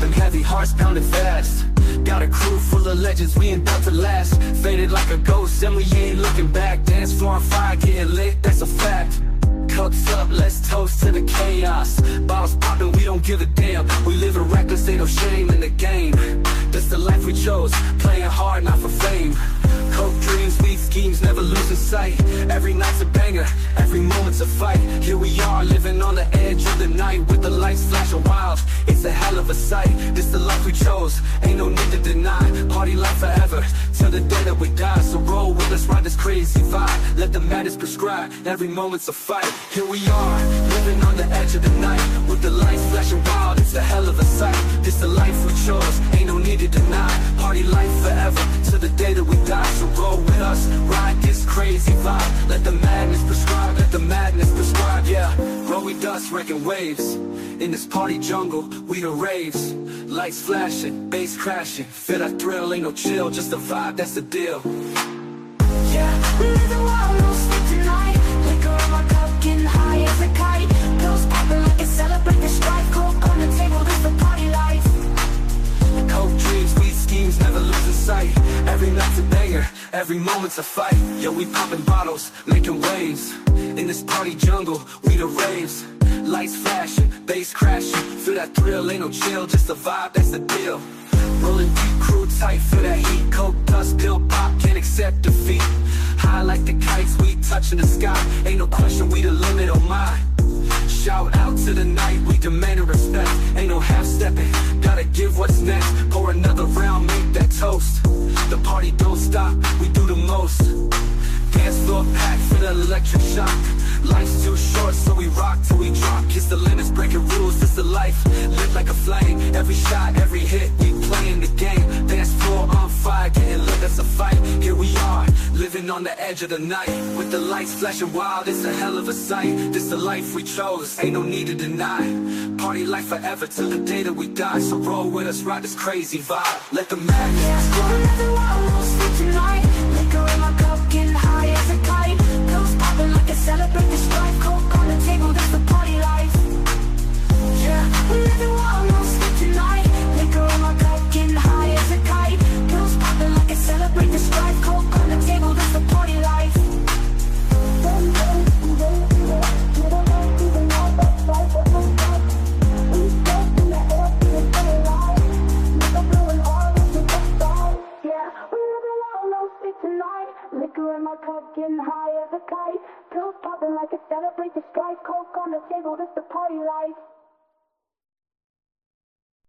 popping heavy, hearts pounding fast. Got a crew full of legends, we ain't built to last. Faded like a ghost and we ain't looking back. Dance floor on fire, getting lit, that's a fact. Cups up, let's toast to the chaos. Bottles popping, we don't give a damn. We living reckless, ain't no shame in the game. That's the life we chose, playing hard, not for fame. Coke dreams, weed schemes, never losing sight. Every night's a banger, every moment's a fight. Here we are, living on the edge of the night, with the lights flashing wild. It's a hell of a sight, this the life we chose, ain't no need to deny. Party life forever, till the day that we die. So roll with us, ride this crazy vibe. Let the madness prescribe, every moment's a fight. Here we are, living on the edge of the night, with the lights flashing wild. It's a hell of a sight, this the life we chose, ain't no need to deny. Party life forever, till the day that we die. So roll with us, ride this crazy vibe. Let the madness prescribe, let the madness prescribe, yeah. Roll with us, wrecking waves. In this party jungle, we the raves. Lights flashing, bass crashing. Feel that thrill, ain't no chill, just a vibe, that's the deal. Yeah, we live the wild, no sleep tonight. Liquor in my cup, getting high as a kite. Pills popping like a celebrate the strife. Coke on the table, this the party life. Coke dreams, weed schemes, never losing sight. Every night's a banger, every moment's a fight. Yo, we popping bottles, making waves. In this party jungle, we the raves. Lights flashing, bass crashing. Feel that thrill, ain't no chill, just a vibe, that's the deal. Rolling deep, crew tight, feel that heat. Coke dust, pill pop, can't accept defeat. High like the kites, we touching the sky. Ain't no question, we the limit, oh my. Shout out to the night, we demanding respect. Ain't no half-stepping, gotta give what's next. Pour another round, make that toast. The party don't stop, we do the most. Dance floor packed for the electric shock. Life's too short, so we rock till we drop. Kiss the limits, breaking rules, this the life. Live like a flame, every shot, every hit, we playing the game. Dance floor on fire, getting lit, that's a fight. Here we are, living on the edge of the night, with the lights flashing wild, it's a hell of a sight. This the life we chose, ain't no need to deny. Party life forever till the day that we die. So roll with us, ride this crazy vibe. Let the madness Yeah, we live the wild, no sleep tonight. Liquor in my cup, getting high as a kite. Pills popping like a celebrate the strife. Coke on the table, that's the party life. Yeah, we live the wild, no sleep tonight. Liquor in my cup, getting high as a kite. Pills popping like a celebrate the strife. Coke on the table, that's the party life. Liquor in my cup, getting high as a kite. Pills popping like a celebrate the strife. Coke on the table, that's the party life.